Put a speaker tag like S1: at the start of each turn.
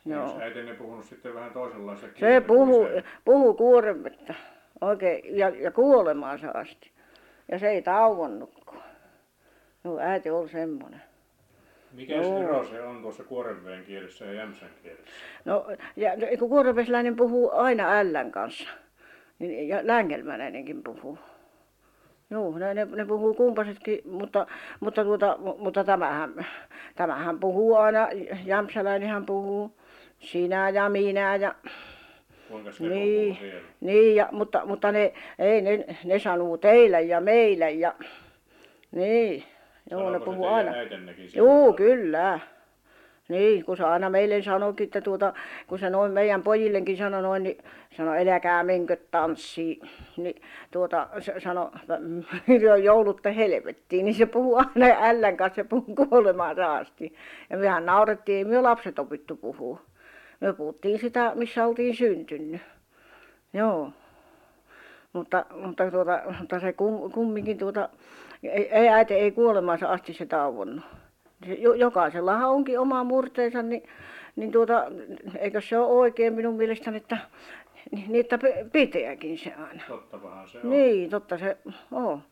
S1: Jos
S2: Joo.
S1: äitinne puhunut sitten vähän toisenlaista
S2: Se
S1: kieltä kuin isänne?
S2: puhui kuorevetta oikein ja kuolemaansa asti. Ja se ei tauonnutkaan. Joo, äiti oli semmoinen.
S1: Mikäs ero
S2: Joo.
S1: se on tuossa Kuoreveden kielessä ja Jämsän kielessä?
S2: No, ja kun kuorevesiläinen puhuu aina ällän kanssa, niin, ja längelmäläinenkin puhuu. Joo, ne puhuu kumpaisetkin, mutta tämähän puhuu aina, jämsäläinenhän puhuu sinä ja minä ja
S1: Kuinkas ne puhuu
S2: niin,
S1: siellä?
S2: niin ja, mutta ne sanoo teille ja meille ja niin, joo ne
S1: Sanoiko se
S2: puhuu
S1: teidän
S2: aina.
S1: äitinnekin sillä
S2: Joo,
S1: lailla?
S2: kyllä. Niin, kun se aina meille sanoikin, että kun se noin meidän pojillekin sanoi noin, niin sanoi älkää menkö tanssiin. Niin se sanoi, joulutte helvettiin, niin se puhui aina ällän kanssa, se puhui kuolemaansa asti. Ja mehän naurettiin, ei me lapset opittu puhua. Me puhuttiin sitä, missä oltiin syntynyt. Joo. Mutta se kumminkin ei äiti ei kuolemaansa asti se tauonnut. Jokaisellahan onkin oma murteensa, niin eikös se ole oikein minun mielestäni, että pitääkin se aina.
S1: Tottapahan se on.
S2: Niin, totta se on.